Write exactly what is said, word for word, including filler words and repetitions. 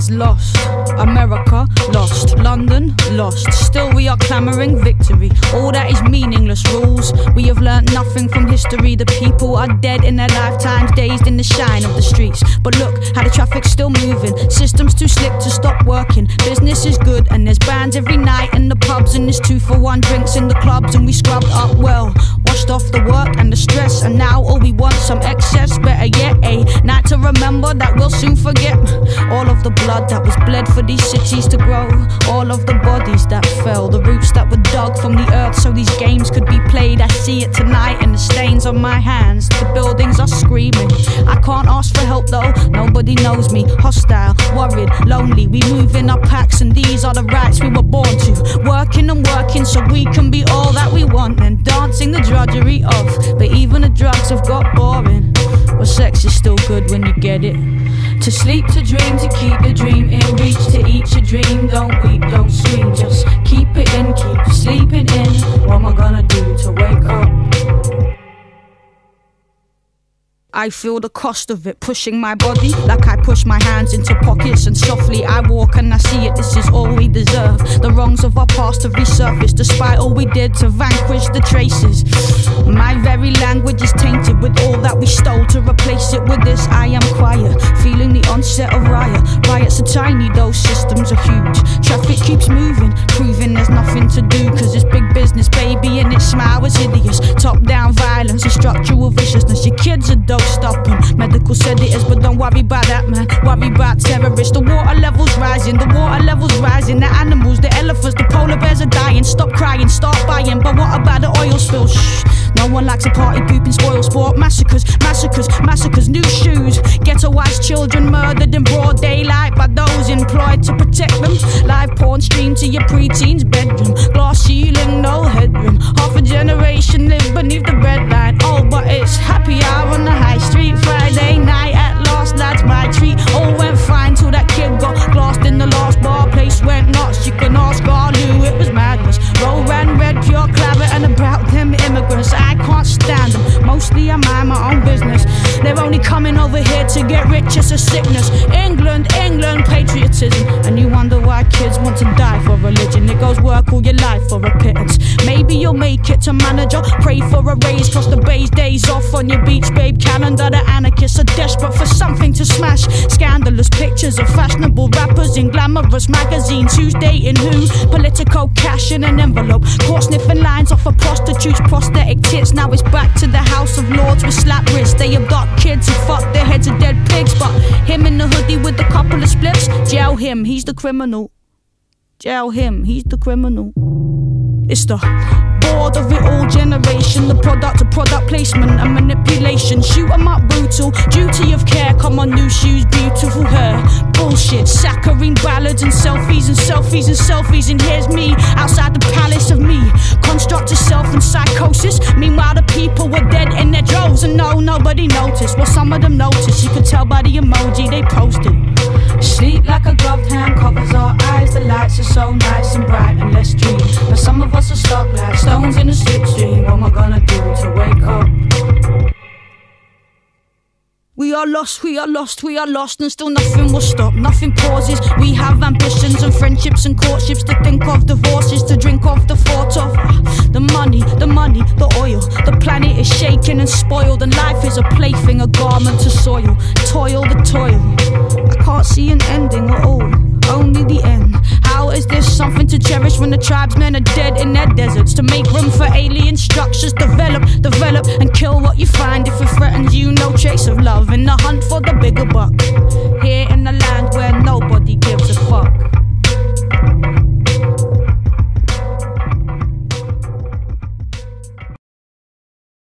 is lost. America, lost. London, lost. Still we are clamouring victory. All that is meaningless rules. We have learnt nothing from history. The people are dead in their lifetimes, dazed in the shine of the streets. But look how the traffic's still moving. Systems too slick to stop working. Business is good and there's bands every night in the pubs, and there's two for one drinks in the clubs, and we scrubbed up well, washed off the work and the stress, and now all we want some excess. Better yet, a night to remember that we'll soon forget. All of the blood that was bled for these cities to grow, all of the bodies that fell, the roots that were dug from the earth so these games could be played. I see it tonight in the stains on my hands. The buildings are screaming. I can't ask for help though, nobody knows me. Hostile, worried, lonely, we move in our packs, and these are the rights we were born to. Working and working so we can be all that we want, and dancing the drudgery of. But even the drugs have got boring. But sex is still good when you get it. To sleep, to dream, to keep the dream in reach. To eat your dream, don't weep, don't scream. Just keep it in, keep sleeping in. What am I gonna do to wake up? I feel the cost of it pushing my body, like I push my hands into pockets, and softly I walk and I see it. This is all we deserve. The wrongs of our past have resurfaced, despite all we did to vanquish the traces. My very language is tainted with all that we stole. To replace it with this, I am quiet, feeling the onset of riot. Riots are tiny, those systems are huge. Traffic keeps moving, proving there's nothing to do, cause it's big business, baby, and its smile is hideous. Top-down violence and structural viciousness. Your kids are dope stopping. Medical said it is, but don't worry about that, man. Worry about terrorists. The water level's rising, the water level's rising. The animals, the elephants, the polar bears are dying. Stop crying, start buying. But what about the oil spill? Shh. No one likes a party pooping spoil sport. Massacres, massacres, massacres. New shoes. Ghettoized children murdered in broad daylight by those employed to protect them. Live porn streamed to your preteen's bedroom. Glass ceiling, no headroom. Half a generation live beneath the breadline. Oh, but it's happy hour on the high street. Friday night at last, that's my treat. All went fine till that kid got glassed in the last bar. Place went nuts, you can ask Arlu, it was madness. Roll ran red, pure claret, and about them immigrants I can't stand them, mostly I mind my own business. They're only coming over here to get rich, it's a sickness. England, England, patriotism. And you wonder why kids want to die for religion. It goes work all your life for a pittance. Maybe you'll make it to manager, pray for a raise, cross the bay's days off on your beach babe calendar. The anarchists are desperate for something to smash. Scandalous pictures of fashionable rappers in glamorous magazines. Who's dating who? Political cash in an envelope. Caught sniffing lines off of prostitutes' prosthetic tits. Now it's back to the House of Lords with slap wrists. They adopt kids who fuck their heads of dead pigs. But him in the hoodie with a couple of spliffs, jail him, he's the criminal. Jail him, he's the criminal. It's the bored of it all generation, the product of product placement and manipulation. Shoot 'em up brutal, duty of care, come on new shoes, beautiful hair. Bullshit, saccharine ballads and selfies and selfies and selfies. And here's me, outside the palace of me. Construct of self and psychosis. Meanwhile the people were dead in their droves, and no, nobody noticed. Well, some of them noticed, you could tell by the emoji they posted. Sleep like a gloved hand covers our eyes. The lights are so nice and bright and let's dream. But some of us are stuck like stones in a slipstream. What am I gonna do to wake up? We are lost, we are lost, we are lost, and still nothing will stop, nothing pauses. We have ambitions and friendships and courtships, to think of divorces, to drink of the thought of the money, the money, the oil. The planet is shaken and spoiled, and life is a plaything, a garment to soil. Toil, the toil. I can't see an ending at all, only the end. How is this something to cherish when the tribesmen are dead in their deserts? To make room for alien structures, develop, develop, and kill what you find. If it threatens you, no trace of love. In the hunt for the bigger buck,